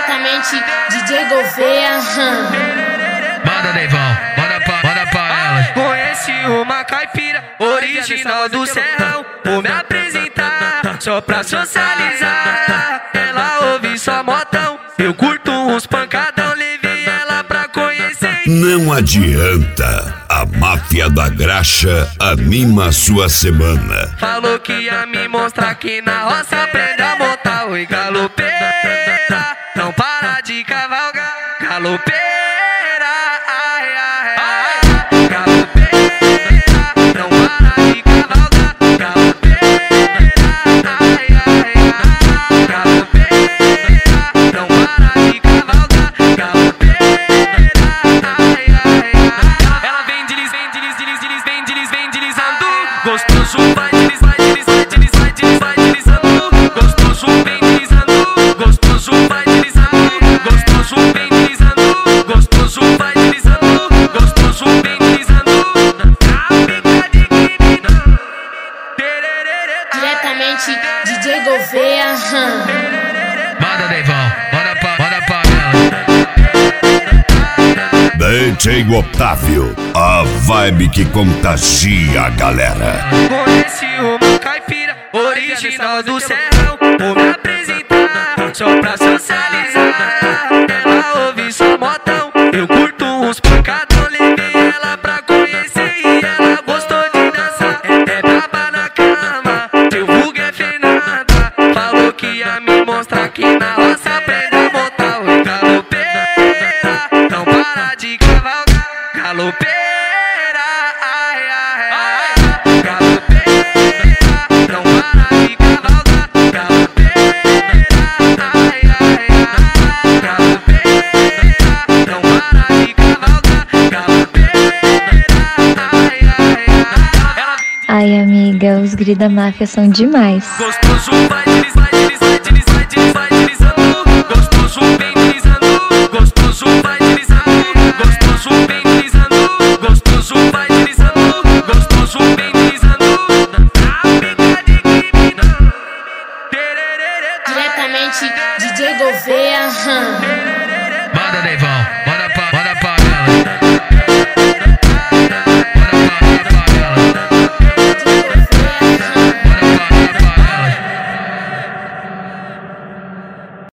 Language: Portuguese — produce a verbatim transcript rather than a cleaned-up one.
Diretamente D J Gouveia. Manda, Neivão, manda pra, manda pra elas. Conheci uma caipira original do serrão. Vou me apresentar só pra socializar. Ela ouve só modão, eu curto uns pancadão. Levei ela pra conhecer. Não adianta, a máfia da graxa anima sua semana. Falou que ia me mostrar que na roça aprende a montar. Oi, galopeira, não para de cavalgar. Galopeira, ai, ai, ai. Galopeira, não para de cavalgar. Galopeira, ai, ai, ai. Galopeira, não para de cavalgar. Galopeira, ai, ai, ai. Ela vem delis, vem delis, delis, delis, vem delis, vem deslizando. Gostoso, vai delis, vai delis, vai delis, vai delis, vai deslizando. Gostoso, vem deslizando. Gostoso, vai deslizando. Gostoso, vem deslizando. Gostoso, vai deslizando. Gostoso, vem deslizando. A pica de criminoso. Diretamente D J Gouveia. Manda, Neivão, manda pra, manda pra elas. D J Otávio, a vibe que contagia a galera. Conheci uma caipira original do serrão. Vou me apresentar só pra socializar. Ela ouve só modão, eu curto uns pancadão. Levei ela pra conhecer e ela gostou de dançar. É braba na cama, teu vulgo é Fernanda. Falou que ia me mostrar que na roça aprende a montar. Oi, galopeira, não para de cavalgar. Galopeira, ai, ai, ai. Galopeira, não para de cavalgar. Galopeira, ai, ai, ai. Galopeira, não para de cavalgar. Galopeira, ai, ai, ai. Ela vem de Ai, amiga, os gri da máfia são demais. gostoso, vai deles, vai